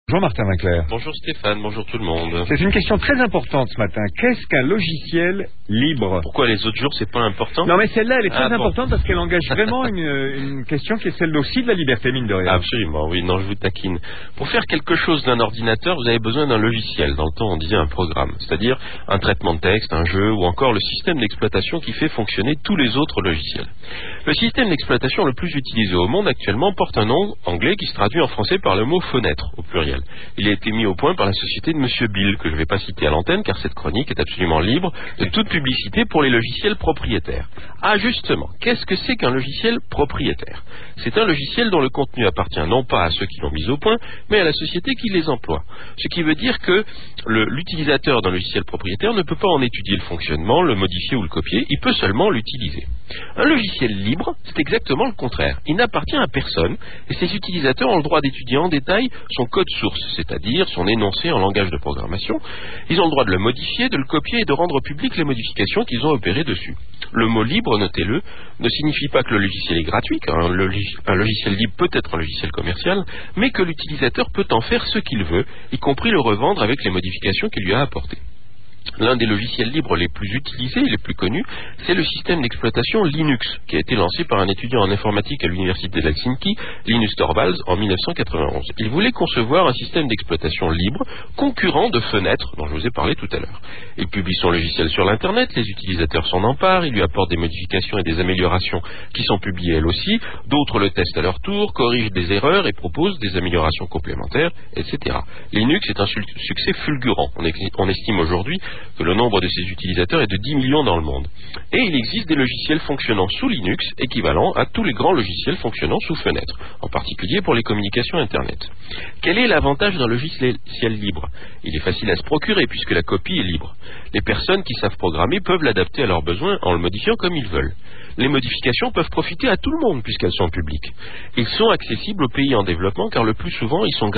Bonjour Martin Winkler. Bonjour Stéphane, bonjour tout le monde. C'est une question très importante ce matin. Qu'est-ce qu'un logiciel libre? Pourquoi les autres jours c'est pas important? Non mais celle-là elle est très importante bon. parce qu'elle engage vraiment une question qui est celle aussi de la liberté, mine de rien. Absolument, oui, non je vous taquine. Pour faire quelque chose d'un ordinateur, vous avez besoin d'un logiciel. Dans le temps on disait un programme, c'est-à-dire un traitement de texte, un jeu ou encore le système d'exploitation qui fait fonctionner tous les autres logiciels. Le système d'exploitation le plus utilisé au monde actuellement porte un nom anglais qui se traduit en français par le mot fenêtre au pluriel. Il a été mis au point par la société de Monsieur Bill, que je ne vais pas citer à l'antenne car cette chronique est absolument libre de toute publicité pour les logiciels propriétaires. Ah justement, qu'est-ce que c'est qu'un logiciel propriétaire? C'est un logiciel dont le contenu appartient non pas à ceux qui l'ont mis au point, mais à la société qui les emploie. Ce qui veut dire que l'utilisateur d'un logiciel propriétaire ne peut pas en étudier le fonctionnement, le modifier ou le copier, il peut seulement l'utiliser. Un logiciel libre, c'est exactement le contraire. Il n'appartient à personne et ses utilisateurs ont le droit d'étudier en détail son code source, c'est-à-dire son énoncé en langage de programmation. Ils ont le droit de le modifier, de le copier et de rendre publiques les modifications qu'ils ont opérées dessus. Le mot libre, notez-le, ne signifie pas que le logiciel est gratuit, car un logiciel libre peut être un logiciel commercial, mais que l'utilisateur peut en faire ce qu'il veut, y compris le revendre avec les modifications qu'il lui a apportées. L'un des logiciels libres les plus utilisés et les plus connus, c'est le système d'exploitation Linux, qui a été lancé par un étudiant en informatique à l'université d'Helsinki, Linus Torvalds, en 1991. Il voulait concevoir un système d'exploitation libre, concurrent de Fenêtre, dont je vous ai parlé tout à l'heure. Il publie son logiciel sur l'Internet, les utilisateurs s'en emparent, il lui apporte des modifications et des améliorations qui sont publiées elles aussi, d'autres le testent à leur tour, corrigent des erreurs et proposent des améliorations complémentaires, etc. Linux est un succès fulgurant. On estime aujourd'hui que le nombre de ses utilisateurs est de 10 millions dans le monde. Et il existe des logiciels fonctionnant sous Linux, équivalents à tous les grands logiciels fonctionnant sous Fenêtre, en particulier pour les communications Internet. Quel est l'avantage d'un logiciel libre? Il est facile à se procurer puisque la copie est libre. Les personnes qui savent programmer peuvent l'adapter à leurs besoins en le modifiant comme ils veulent. Les modifications peuvent profiter à tout le monde puisqu'elles sont publiques. Ils sont accessibles aux pays en développement car le plus souvent ils sont